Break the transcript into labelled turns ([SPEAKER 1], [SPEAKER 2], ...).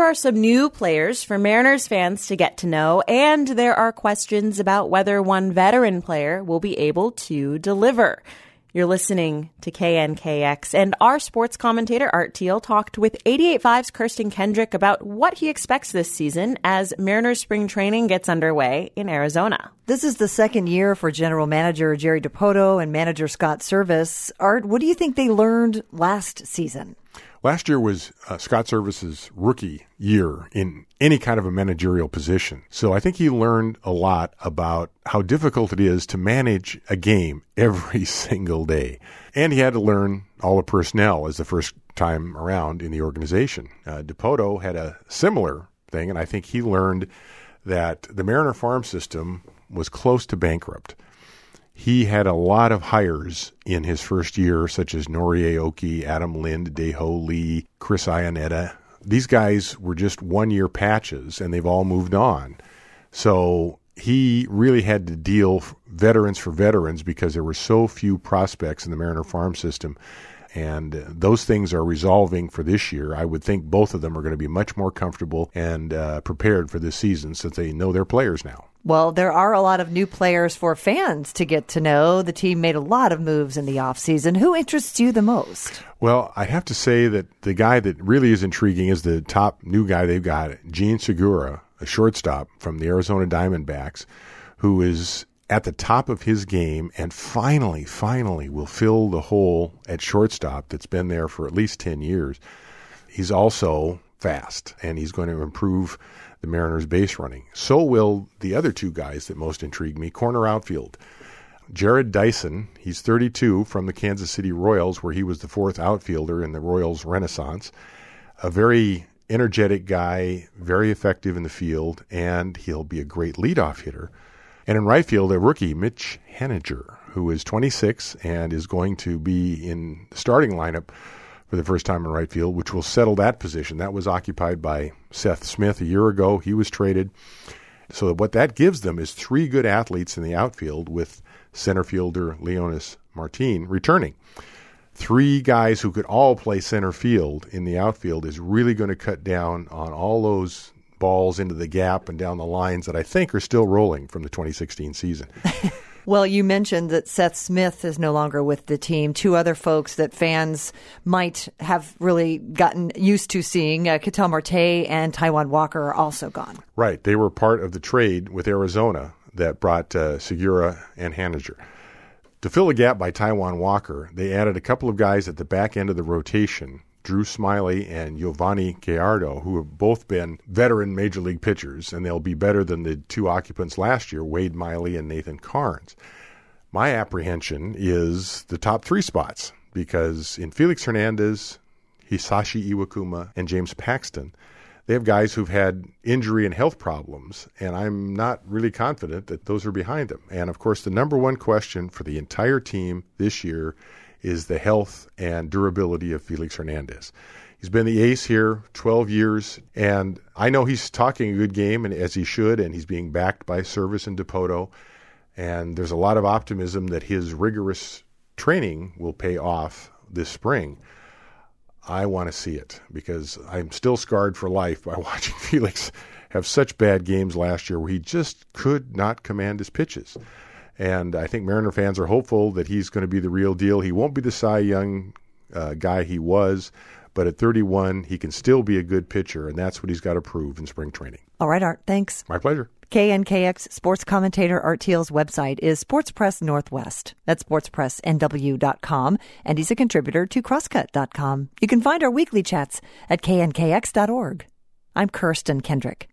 [SPEAKER 1] there are some new players for Mariners fans to get to know, and there are questions about whether one veteran player will be able to deliver. You're listening to KNKX, and our sports commentator, Art Teal, talked with 88.5's Kirsten Kendrick about what he expects this season as Mariners spring training gets underway in Arizona.
[SPEAKER 2] This is the second year for general manager Jerry Dipoto and manager Scott Servais. Art, what do you think they learned last season?
[SPEAKER 3] Last year was Scott Servais's rookie year in any kind of a managerial position. So I think he learned a lot about how difficult it is to manage a game every single day. And he had to learn all the personnel as the first time around in the organization. Dipoto had a similar thing, and I think he learned that the Mariner farm system was close to bankrupt. He had a lot of hires in his first year, such as Nori Aoki, Adam Lind, Daeho Lee, Chris Iannetta. These guys were just one-year patches, and they've all moved on. So he really had to deal veterans for veterans because there were so few prospects in the Mariner farm system. And those things are resolving for this year. I would think both of them are going to be much more comfortable and prepared for this season since they know their players now.
[SPEAKER 2] Well, there are a lot of new players for fans to get to know. The team made a lot of moves in the offseason. Who interests you the most?
[SPEAKER 3] Well, I have to say that the guy that really is intriguing is the top new guy they've got, Jean Segura, a shortstop from the Arizona Diamondbacks, who is at the top of his game and finally will fill the hole at shortstop that's been there for at least 10 years. He's also fast, and he's going to improve the Mariners' base running. So will the other two guys that most intrigue me, corner outfield. Jared Dyson, he's 32 from the Kansas City Royals, where he was the fourth outfielder in the Royals Renaissance. A very energetic guy, very effective in the field, and he'll be a great leadoff hitter. And in right field, a rookie, Mitch Haniger, who is 26 and is going to be in the starting lineup for the first time in right field, which will settle that position. That was occupied by Seth Smith a year ago. He was traded. So what that gives them is three good athletes in the outfield with center fielder Leonis Martin returning. Three guys who could all play center field in the outfield is really going to cut down on all those balls into the gap and down the lines that I think are still rolling from the 2016 season.
[SPEAKER 2] Well, you mentioned that Seth Smith is no longer with the team. Two other folks that fans might have really gotten used to seeing, Ketel Marte and Taijuan Walker, are also gone.
[SPEAKER 3] Right. They were part of the trade with Arizona that brought Segura and Haniger. To fill the gap by Taijuan Walker, they added a couple of guys at the back end of the rotation, Drew Smiley and Giovanni Gallardo, who have both been veteran major league pitchers, and they'll be better than the two occupants last year, Wade Miley and Nathan Carnes. My apprehension is the top three spots, because in Felix Hernandez, Hisashi Iwakuma, and James Paxton, they have guys who've had injury and health problems, and I'm not really confident that those are behind them. And, of course, the number one question for the entire team this year is the health and durability of Felix Hernandez. He's been the ace here 12 years, and I know he's talking a good game, and as he should, and he's being backed by Servais and Dipoto, and there's a lot of optimism that his rigorous training will pay off this spring. I want to see it, because I'm still scarred for life by watching Felix have such bad games last year where he just could not command his pitches. And I think Mariner fans are hopeful that he's going to be the real deal. He won't be the Cy Young guy he was, but at 31, he can still be a good pitcher, and that's what he's got to prove in spring training.
[SPEAKER 2] All right, Art, thanks.
[SPEAKER 3] My pleasure.
[SPEAKER 2] KNKX sports commentator Art Teal's website is Sports Press Northwest. That's sportspressnw.com, and he's a contributor to crosscut.com. You can find our weekly chats at knkx.org. I'm Kirsten Kendrick.